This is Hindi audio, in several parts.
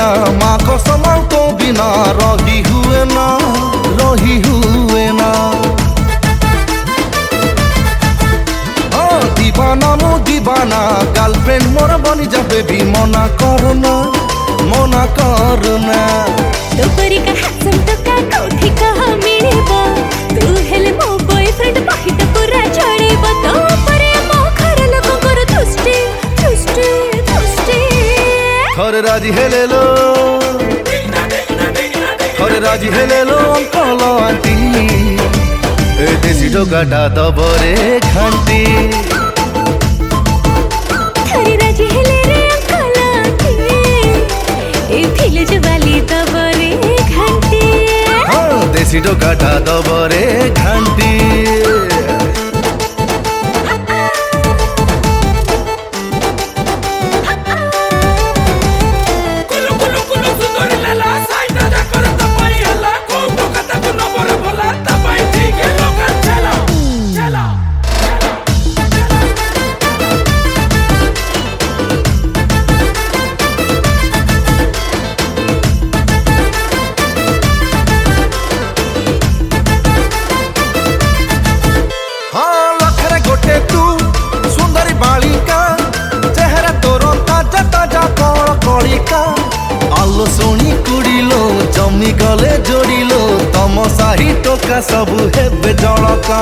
ना माँ कसम तो बिना रही हुए ना दीवाना मो दीवाना गर्लफ्रेंड मोर बनी जाबे भी मना करना तो परी का हैंडसम तो का कोठी कहा मिलेबा तू हेले मो बॉयफ्रेंड पहिट पूरा छड़ेबा तो परे मो घर लोग कर तुष्टि थोड़े राजी हेले लो अंकल आंटी ए देसी डोगाटा दबरे घंटी थोड़े राजी हेले रे अंकल आंटी ए फिलज वाली दबरे घंटी हाँ देसी डोगाटा दबरे घंटी तू सुंदरी बालिका चेहरा तोर ताजा ताजा कौन कलिका आलो सोनी कुड़िलो जमी गले जोड़िलो तम साही टोका सबु हेबे जलका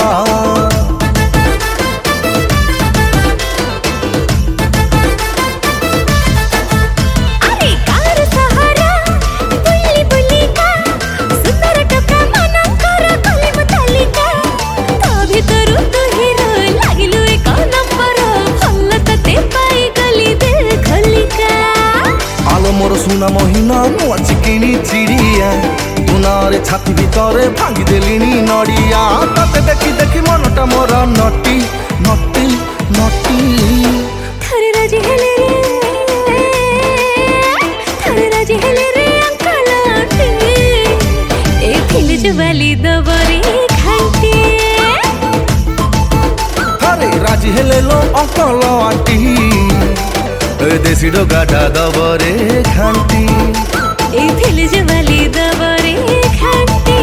मोर सुना महीना नुआ चिकिनी चिड़िया तुनारे छाती भितरे भांगी देलिनी नड़िया तते देखी देखी मनटा मोर नटी थरे राजी हेले रे अंकल आंटी ए फिलज वाली दबरे घंटी थरे राजी हेले लो अंकल आंटी देसी डोगाटा दबरे घंटी ए फिलज वाली दबरे घंटी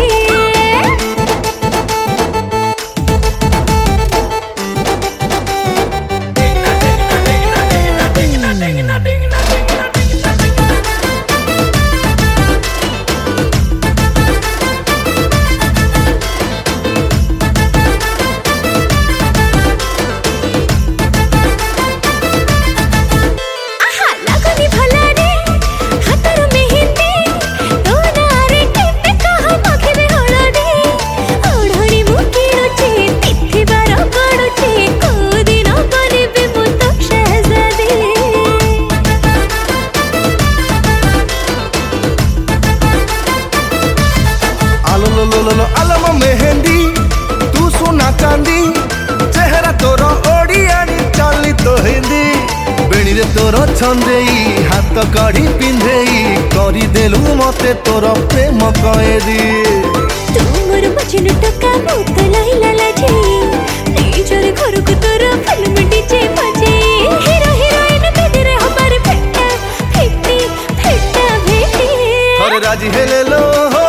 आलम मेहंदी तू सोना चांदी चेहरा तोर ओडियानी चली तो हिंदी बेणी रे तोर छंदेई हाथ कड़ी पिंधेई करी देलु मते तोर प्रेम कएदी तू मोर बचन टका बहुत लाइला लाजे निजर घर को तोर फिल्म डीजे बजे हीरो हीरोइन बेदी रे हमारे फेटा भेटी थोड़े राजी हेले लो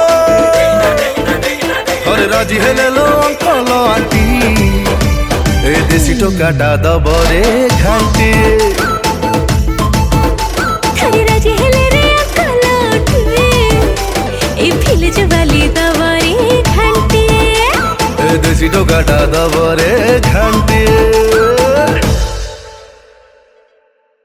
राजी हेले लो अंकल आंटी ए देसी टोकाटा दबरे घंटी थरे राजी हेले रे अंकल आंटी ए फिलज वाली दबरे घंटी देसी टोकाटा दबरे घंटी।